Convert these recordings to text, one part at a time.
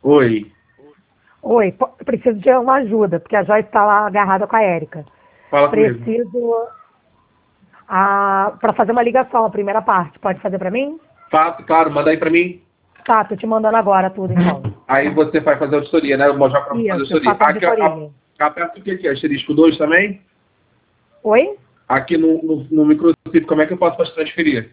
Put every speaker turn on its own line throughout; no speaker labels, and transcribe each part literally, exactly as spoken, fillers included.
Oi.
Oi, po- preciso de uma ajuda, porque a Joyce está lá agarrada com a Érica.
Fala comigo.
Preciso para fazer uma ligação, a primeira parte. Pode fazer para mim?
Faço, claro, manda aí pra mim.
Tá, tô te mandando agora tudo, então.
Aí você vai fazer a auditoria, né? Eu vou mostrar pra você fazer a
Isso, eu
auditoria.
faço a
Aqui,
auditoria.
a, aperta o que aqui? Asterisco dois também?
Oi?
Aqui no, no, no microchip, como é que eu posso transferir?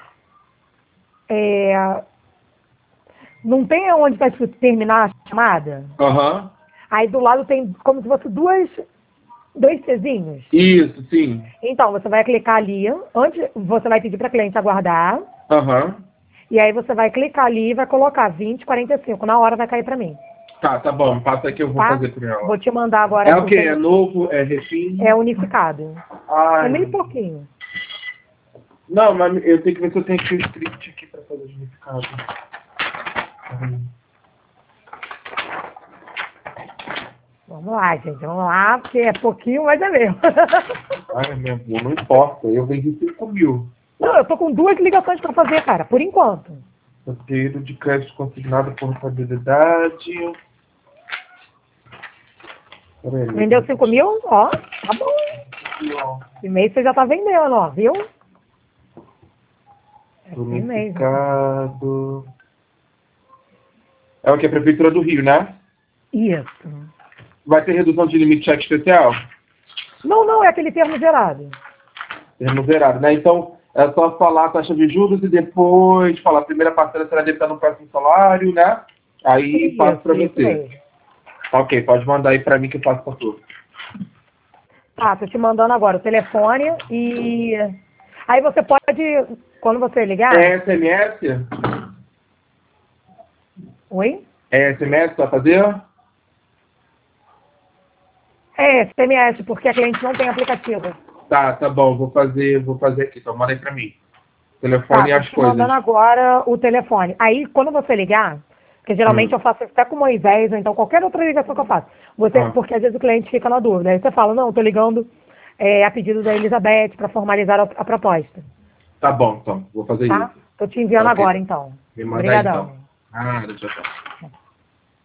É, não tem onde está escrito terminar a chamada?
Aham.
Aí do lado tem como se fosse duas, dois Tzinhos.
Isso, sim.
Então, você vai clicar ali, antes você vai pedir para a cliente aguardar,
Aham.
e aí você vai clicar ali e vai colocar vinte, quarenta e cinco. Na hora vai cair para mim,
Tá, tá bom. Passa aí que eu vou
tá?
fazer com ela.
Vou te mandar agora
É
aqui
o
o
quê? É
tele-
novo? É refim?
É unificado. É
Ai.
meio pouquinho.
Não, mas eu tenho que ver se eu tenho aqui o script aqui pra fazer unificado.
Vamos lá, gente. Vamos lá, porque é pouquinho, mas é mesmo.
Ai, meu amor, não importa. Eu vendi cinco mil.
Não, eu tô com duas ligações para fazer, cara, por enquanto.
Roteiro de crédito consignado por portabilidade. Peraí.
Vendeu cinco mil? Ó, tá bom. Esse mês você já tá vendendo, ó, viu? É assim mesmo.
Unificado. É o que? A Prefeitura do Rio, né?
Isso.
Vai ter redução de limite cheque especial?
Não, não, é aquele termo gerado.
Termo zerado, né? Então, é só falar a taxa de juros e depois falar a primeira parcela será debitada no próximo salário, né? Aí
Isso,
passo pra
isso
você.
mesmo.
Tá, ok, pode mandar aí pra mim que eu passo pra tu.
Tá, tô te mandando agora o telefone e... Aí você pode, quando você ligar...
É S M S?
Oi?
É S M S pra fazer?
É, C M S, porque a cliente não tem aplicativo.
Tá, tá bom, vou fazer, vou fazer aqui, então manda aí pra mim.
Tá,
Telefone e
tô
as
te
coisas.
mandando agora o telefone. Aí, quando você ligar, porque geralmente
Hum.
eu faço até com o Moisés, ou então qualquer outra ligação que eu faço, você,
Ah.
porque às vezes o cliente fica na dúvida. Aí você fala, não, tô ligando é, a pedido da Elizabeth para formalizar a, a proposta.
Tá bom, então, vou fazer
Tá?
isso.
Tô te enviando
Ok.
agora, então.
Me manda aí
Obrigadão.
então. Ah, tchau, tchau.